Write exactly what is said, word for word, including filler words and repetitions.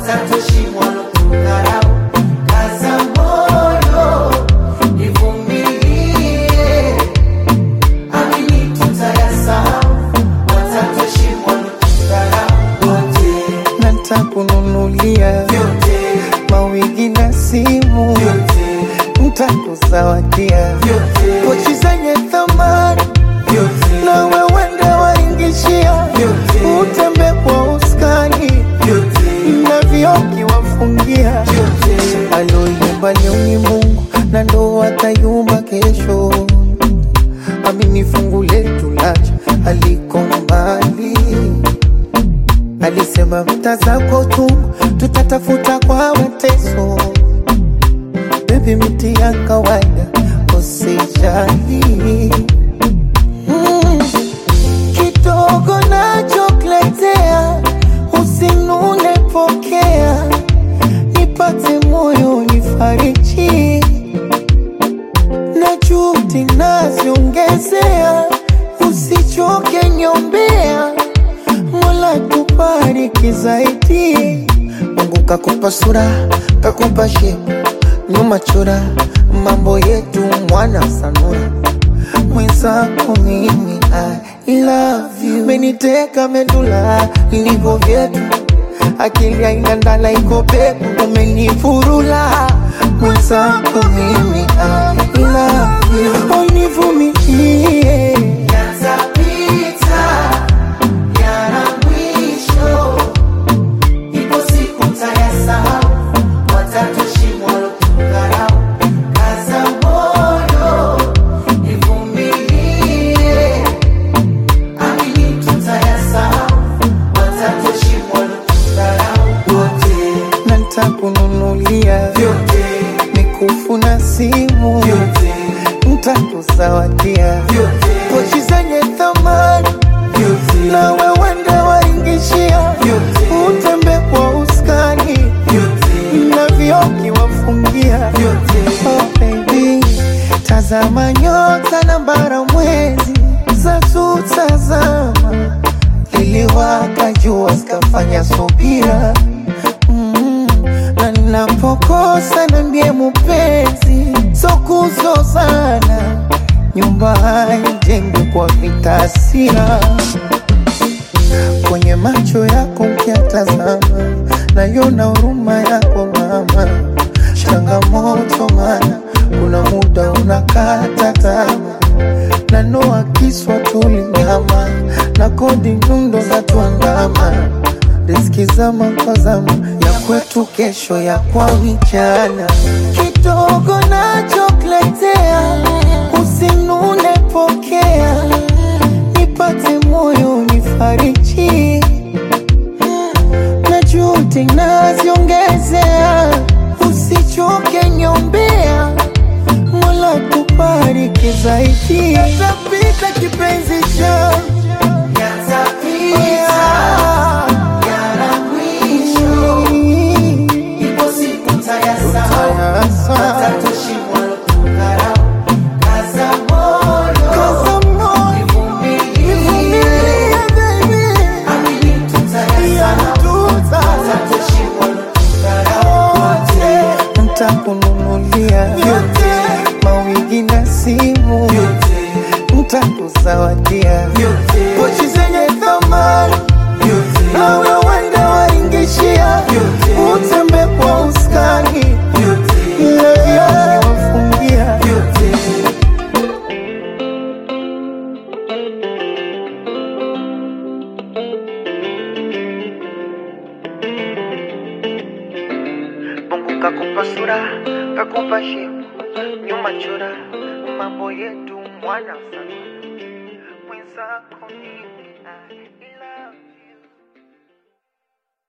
watatoshimwa kudharau. Kaza moyo, nivumilie, amini tutayasahau. Watatoshimwa kudharau wote. Nitakununulia vyote, mawigi na simu vyote, nitakuzawadia vyote, pochi zenye thamani vyote, na wewe ndio waingishia vyote, utembe kwa uskani vyote, na vioki wafungia vyote. Aloyumba leo ni Mungu na ndo atayumba kesho. Amini fungu letu lacha aliko mbali. Alisema mtazako tu tutatafuta kwa mateso. Baby miti ya kawaida usijali. mm. Kidogo nachokletea usinune pokea. Nipate moyo nifariji na juhudi naziongezea. Usichoke nyombea, Mola tubariki zaidi. Mungu kakupa sura, kakupa shepu, nyuma chora, mambo yetu mwana sanura. Mwenzako mimi I love you. Meniteka medula, nilivo vyetu, akili haina ndala iko peku. Umenifurula, mwenzako mimi I love you. Univumilie, Yatapita, yana mwisho, ipo siku mtayasahau. Watatoshimwa kudharau. Kaza moyo, nivumilie, amini tutayasahau. Watatoshimwa kudharau wote. na nitakununulia Vyote, mikufu na simu vyote, nitakuzawadia vyote, pochi zenye thamani vyote, na wewe ndio waingishia vyote, utembe kwa uskani vyote, na vioki wafungia vyote. Oh baby, tazama nyota na bara mwezi za tutazama. Liliwaka jua zikafanya subira. mm. Na ninapokosa niambie mpenzi, so kuzozana. Nyumba haijengwi kwa vita hasira. Kwenye macho yako ukiatazama, naiona huruma yako mama. Changamoto mana kuna muda unakata tamaa. Na noa kiswa tulinyama na kodi nyundo za tuandama. Riziki zama kwa zama, ya kwetu kesho ya kwa vijana. Kidogo nachokletea usinune pokea. Nipate moyo nifariji na juhudi naziongezea. Usichoke nyombea, Mola tubariki zaidi. Yatapita kipenzi changu, Yatapita, yana mwisho, ipo siku mtayasahau. Watatoshimwa kudharau. Kaza moyo, kaza moyo, nivumilie, amini tutayasahau. Watatoshimwa kudharau wote. nitakununulia Vyote, mawigi na simu vyote, nitakuzawadia vyote, pochi zenye thamani vyote, na wewe ndio waingishia vyote, utembe kwa uskani vyote, na vioki wafungia vyote. Mungu kakupa sura, kakupa shepu, nyuma chora, mambo yetu mwana sana.